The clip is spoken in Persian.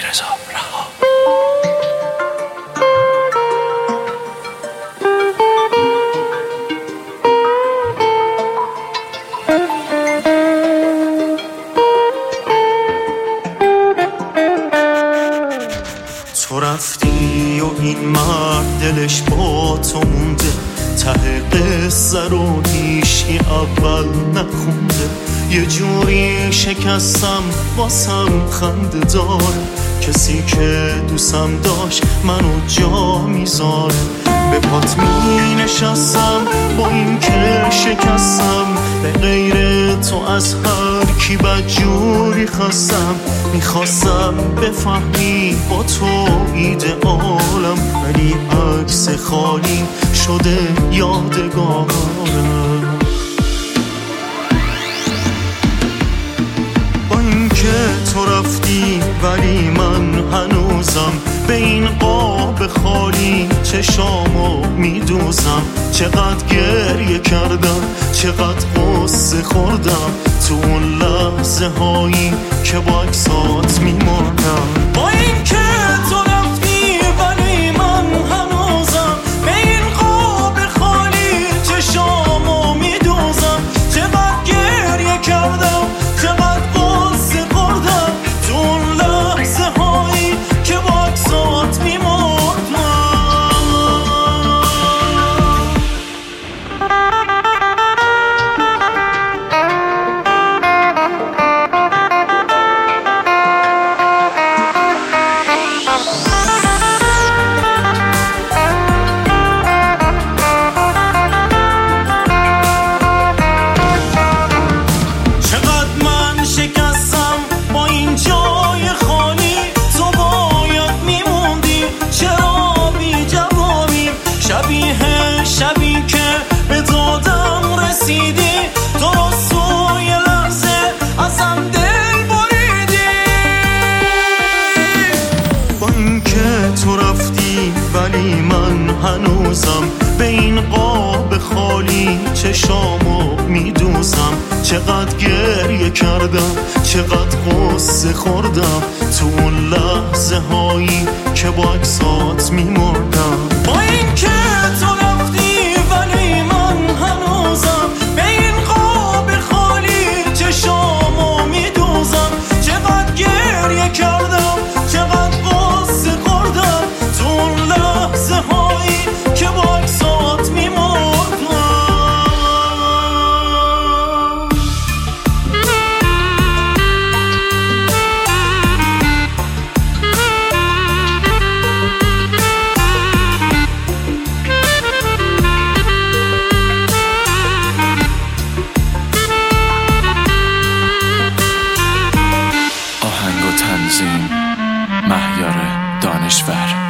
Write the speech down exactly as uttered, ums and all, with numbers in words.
علیرضا رها. تو رفتی و این مرد دلش با تو مونده، ته قصه رو هیچی اول نخونده. یه جوری شکستم واسم خنده داره، کسی که دوستم داشت منو جا میذاره. به پات می نشستم با این که شکستم، به غیر تو از هر کی بدجوری خواستم. میخواستم بفهمی با تو ایدئالم، ولی عکس خالی شده یادگارم. با این که تو رفتی ولی من هنوزم به این قاب خالی چشامو میدوزم. چقدر گریه کردم، چقدر قصه خوردم تو اون لحظه هایی که با عکسات میمردم. با این که تو رفتی ولی من هنوزم به این قاب خالی چشامو میدوزم. چقدر گریه کردم، چقدر قصه خوردم تو اون لحظه هایی که با عکسات میمردم. شبی که به دادم رسیدی، درست توی لحظه ازم دل بریدی. با این که تو رفتی ولی من هنوزم به این قاب خالی چشامو میدوزم. چقدر گریه کردم، چقدر قصه خوردم تو اون لحظه هایی که با عکسات میمردم. با این که تو رفتی ولی من هنوزم به این قاب خالی چشامو میدوزم. چقدر گریه کردم، چقدر قصه خوردم تو اون لحظه هایی که با عکسات میمردم. آهنگ و تنظیم مهیار دانشور.